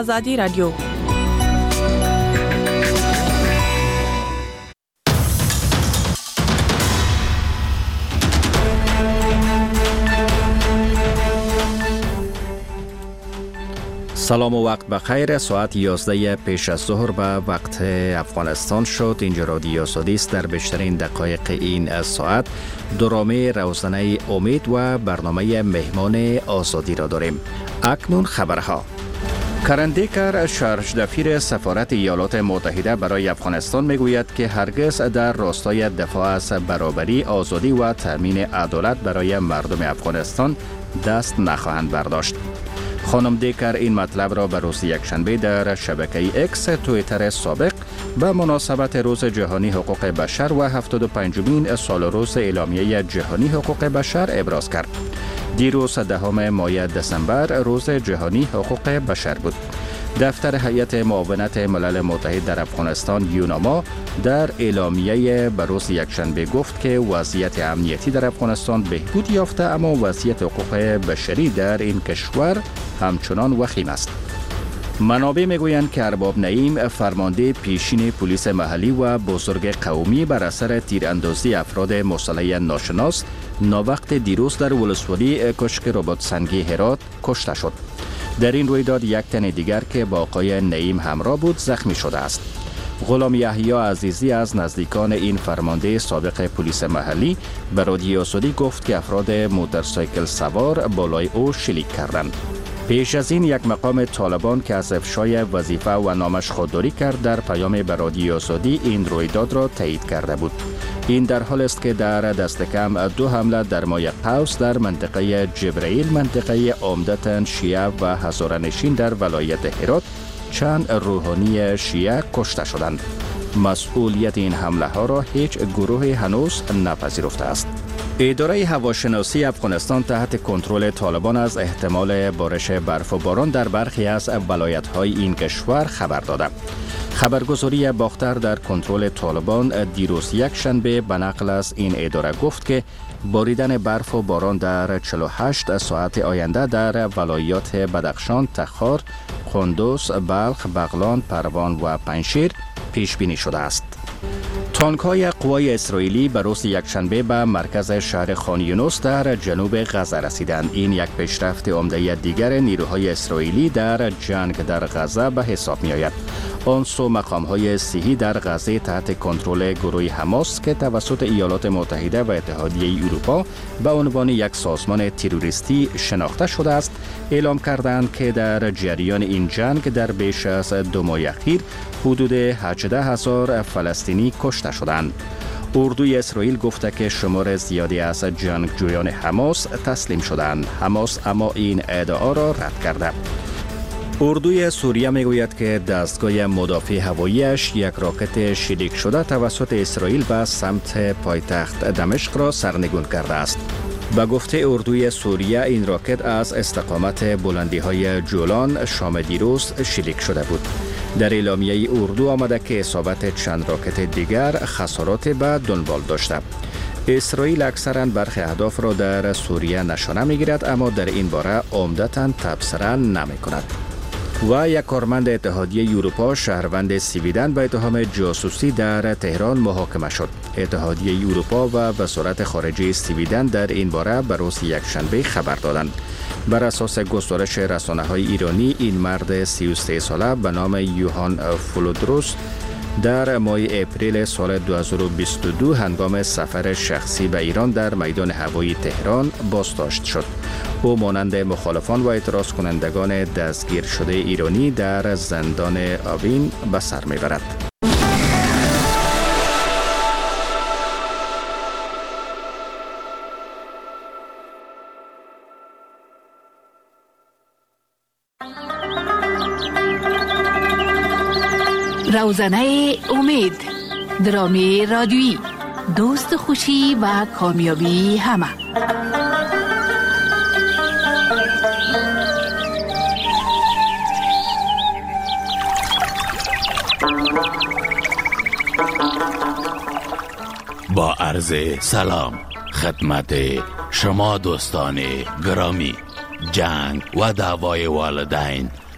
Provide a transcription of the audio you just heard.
آزادی رادیو. سلام و وقت بخیر. ساعت 11 پیش از ظهر به وقت افغانستان شد. اینجا رادیو آزادی است. در بیشترین دقایق این ساعت درامه روزانه امید و برنامه مهمان آزادی را داریم. اکنون خبرها. کرن دیکر شارژ دفیر سفارت ایالات متحده برای افغانستان میگوید که هرگز در راستای دفاع از برابری، آزادی و تامین عدالت برای مردم افغانستان دست نخواهند برداشت. خانم دیکر این مطلب را به روز یکشنبه در شبکه اکس توییتر سابق به مناسبت روز جهانی حقوق بشر و 75مین سال روز اعلامیه جهانی حقوق بشر ابراز کرد. دیروز 10 ماه دسامبر روز جهانی حقوق بشر بود. دفتر هیئت معاونت ملل متحد در افغانستان یوناما در اعلامیه به روز یکشنبه گفت که وضعیت امنیتی در افغانستان بهبود یافته، اما وضعیت حقوق بشری در این کشور همچنان وخیم است. منابع میگویند که ارباب نعیم، فرمانده پیشین پلیس محلی و بزرگ قومی، بر اثر تیراندازی افراد مسلح ناشناس ناوقت دیروز در ولسوالی کشک رباط سنگی هرات کشته شد. در این رویداد یک تن دیگر که با آقای نعیم همراه بود زخمی شده است. غلام یحیی عزیزی از نزدیکان این فرمانده سابق پلیس محلی به رادیو آزادی گفت که افراد موتورسایکل سوار بالای او شلیک کردند. پیش از این یک مقام طالبان که از افشای وظیفه و نامش خودداری کرد در پیام به رادیو آزادی این رویداد را تایید کرده بود. این در حال است که در دست کم 2 حمله در ماه قوس در منطقه جبرائیل، منطقه عمدتاً شیعه و هزاره‌نشین در ولایت هرات، چند روحانی شیعه کشته شدند. مسئولیت این حمله ها را هیچ گروه هنوز نپذیرفته است. اداره هواشناسی افغانستان تحت کنترل طالبان از احتمال بارش برف و باران در برخی از ولایت‌های این کشور خبر داده. خبرگزاری باختر در کنترل طالبان دیروز یکشنبه به نقل از این اداره گفت که باریدن برف و باران در 48 ساعت آینده در ولایات بدخشان، تخار، قندوز، بلخ، بغلان، پروان و پنجشیر پیش بینی شده است. تانک‌های قوای اسرائیلی به روز یکشنبه به مرکز شهر خان یونس در جنوب غزه رسیدند. این یک پیشرفت عمده دیگر نیروهای اسرائیلی در جنگ در غزه به حساب می‌آید. آن سو مقام‌های صحی در غزه تحت کنترل گروه حماس که توسط ایالات متحده و اتحادیه اروپا به عنوان یک سازمان تروریستی شناخته شده است، اعلام کردند که در جریان این جنگ در بیش از 2 ماه اخیر حدود 18,000 فلسطینی کشته شدند. اردوی اسرائیل گفته که شمار زیادی از جنگجویان حماس تسلیم شدند. حماس اما این ادعا را رد کرده. اردوی سوریه میگوید که دستگاه مدافع هواییش یک راکت شلیک شده توسط اسرائیل به سمت پایتخت دمشق را سرنگون کرده است. به گفته اردوی سوریه این راکت از استقامت بلندی‌های جولان شام دیروز شلیک شده بود. در اعلامیه اردو آمده که اصابت چند راکت دیگر خسارات به دنبال داشته. اسرائیل اکثراً برخی اهداف را در سوریه نشانه می‌گیرد، اما در این باره عمدتاً تبصره نمی‌کند. و یک کارمند اتحادیه اروپا شهروند سویدن به اتهام جاسوسی در تهران محاکمه شد. اتحادیه اروپا و وزارت خارجه سویدن در این باره به روز یکشنبه خبر دادند. بر اساس گزارش رسانه‌های ایرانی، این مرد 33 ساله به نام یوهان فولودروس در ماه اپریل سال 2022 هنگام سفر شخصی به ایران در میدان هوایی تهران بازداشت شد. او مانند مخالفان و اعتراض کنندگان دستگیر شده ایرانی در زندان آوین به سر میبرد. روزانه امید، درامه رادیویی، دوست خوشی و کامیابی همه. با عرض سلام خدمت شما دوستان گرامی. جنگ و دعوای والدین